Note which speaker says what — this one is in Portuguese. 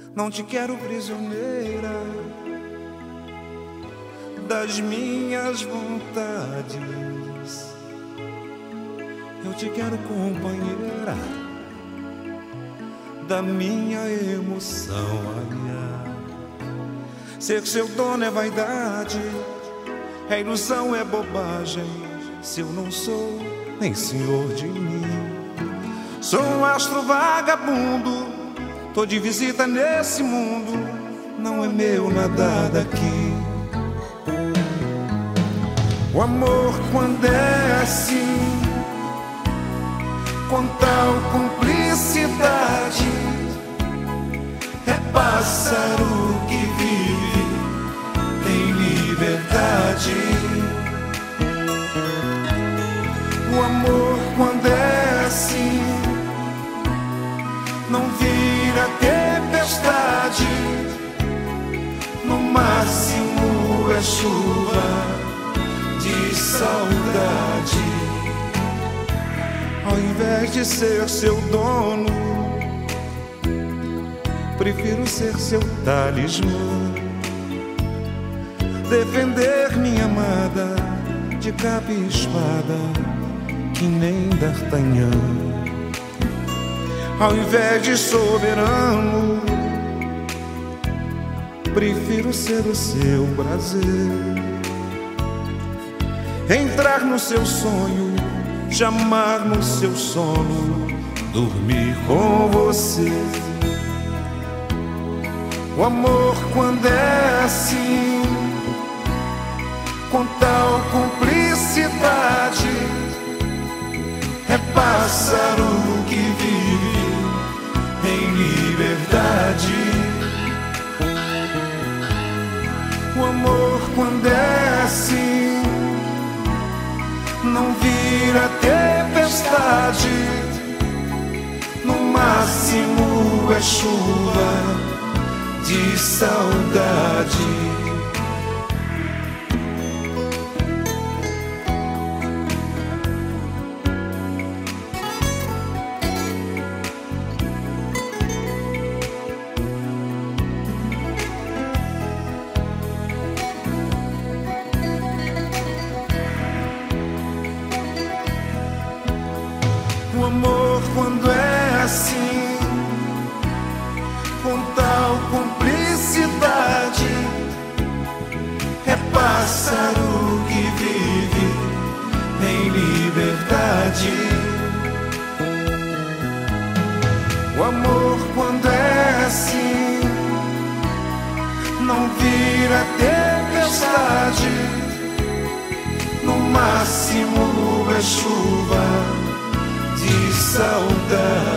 Speaker 1: Não te quero prisioneira das minhas vontades. Eu te quero companheira da minha emoção. Ser seu dono é vaidade, é ilusão, é bobagem. Se eu não sou nem senhor de mim, sou um astro vagabundo, tô de visita nesse mundo, não é meu nada daqui. O amor quando é assim, com tal cumplicidade, é pássaro que vive em liberdade. O amor quando é assim, não vira tempestade, no máximo é chuva de saudade. Ao invés de ser seu dono, prefiro ser seu talismã, defender minha amada de capa e espada, que nem D'Artagnan. Ao invés de soberano, prefiro ser o seu prazer, entrar no seu sonho, chamar no seu sono, dormir com você. O amor quando é assim, com tal cumplicidade, é pássaro que vive em liberdade. O amor quando é assim, não vira tempestade, no máximo é chuva de saudade. O amor quando é assim, com tal cumplicidade, é pássaro que vive em liberdade. O amor quando é assim, não vira tempestade, no máximo é chuva de saudade.